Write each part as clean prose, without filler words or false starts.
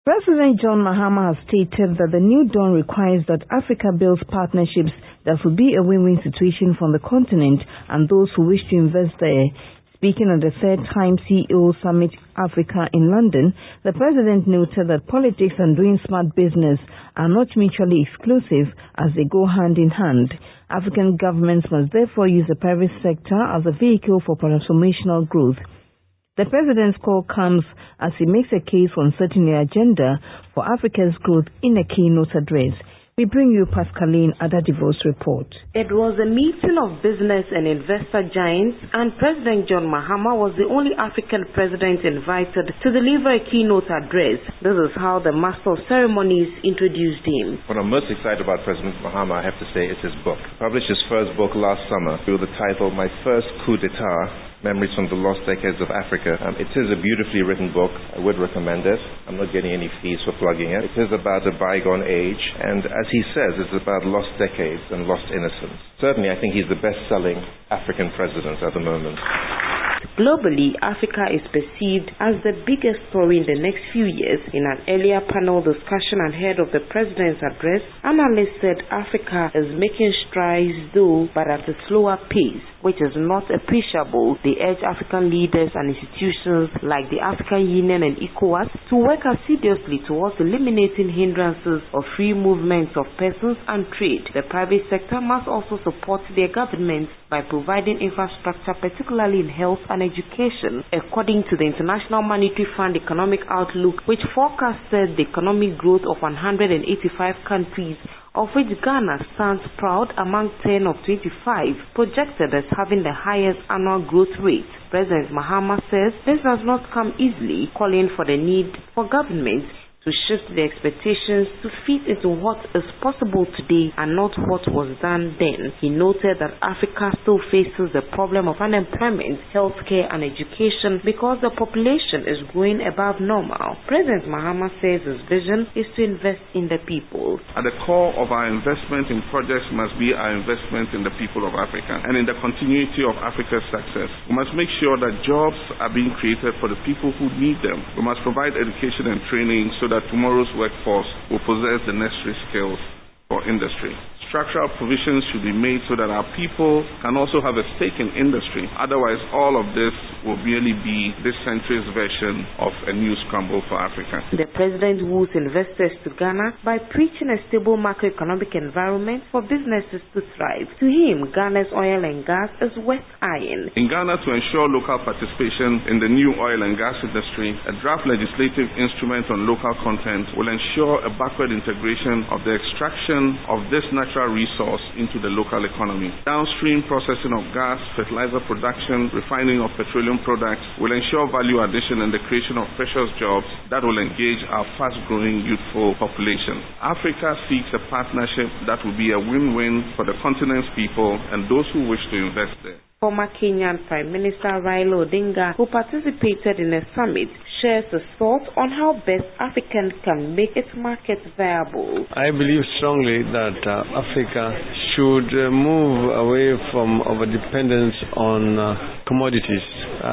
President John Mahama has stated that the new dawn requires that Africa builds partnerships that will be a win-win situation for the continent and those who wish to invest there. Speaking at the third time CEO Summit Africa in London, the president noted that politics and doing smart business are not mutually exclusive as they go hand in hand. African governments must therefore use the private sector as a vehicle for transformational growth. The president's call comes as he makes a case for uncertain the agenda for Africa's growth in a keynote address. We bring you Pascaline Adadivo's report. It was a meeting of business and investor giants, and President John Mahama was the only African president invited to deliver a keynote address. This is how the Master of Ceremonies introduced him. What I'm most excited about President Mahama, I have to say, is his book. He published his first book last summer with the title, My First Coup d'Etat, Memories from the Lost Decades of Africa. It is a beautifully written book. I would recommend it. I'm not getting any fees for plugging it. It is about a bygone age, and as he says, it's about lost decades and lost innocence. Certainly, I think he's the best-selling African president at the moment. Globally, Africa is perceived as the biggest story in the next few years. In an earlier panel discussion ahead of the president's address, analysts said Africa is making strides though, but at a slower pace, which is not appreciable. They urge African leaders and institutions like the African Union and ECOWAS to work assiduously towards eliminating hindrances of free movements of persons and trade. The private sector must also support their governments by providing infrastructure, particularly in health and education. According to the International Monetary Fund Economic Outlook, which forecasted the economic growth of 185 countries, of which Ghana stands proud among 10 of 25, projected as having the highest annual growth rate. President Mahama says this does not come easily, calling for the need for governments to shift the expectations to fit into what is possible today and not what was done then. He noted that Africa still faces the problem of unemployment, healthcare and education because the population is growing above normal. President Mahama says his vision is to invest in the people. At the core of our investment in projects must be our investment in the people of Africa and in the continuity of Africa's success. We must make sure that jobs are being created for the people who need them. We must provide education and training so that tomorrow's workforce will possess the necessary skills for industry. Structural provisions should be made so that our people can also have a stake in industry. Otherwise, all of this will merely be this century's version of a new scramble for Africa. The president woos investors to Ghana by preaching a stable macroeconomic environment for businesses to thrive. To him, Ghana's oil and gas is worth eyeing. In Ghana, to ensure local participation in the new oil and gas industry, a draft legislative instrument on local content will ensure a backward integration of the extraction of this natural resource into the local economy. Downstream processing of gas, fertilizer production, refining of petroleum products will ensure value addition and the creation of precious jobs that will engage our fast-growing youthful population. Africa seeks a partnership that will be a win-win for the continent's people and those who wish to invest there. Former Kenyan Prime Minister Raila Odinga, who participated in the summit, shares his thoughts on how best Africa can make its market viable. I believe strongly that Africa should move away from overdependence on commodities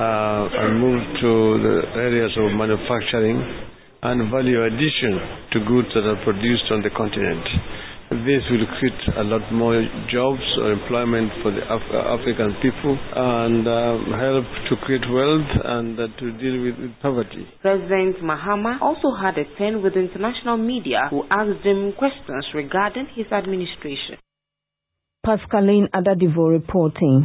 and move to the areas of manufacturing and value addition to goods that are produced on the continent. This will create a lot more jobs or employment for the African people and help to create wealth and to deal with poverty. President Mahama also had a turn with international media who asked him questions regarding his administration. Pascaline Adadivo reporting.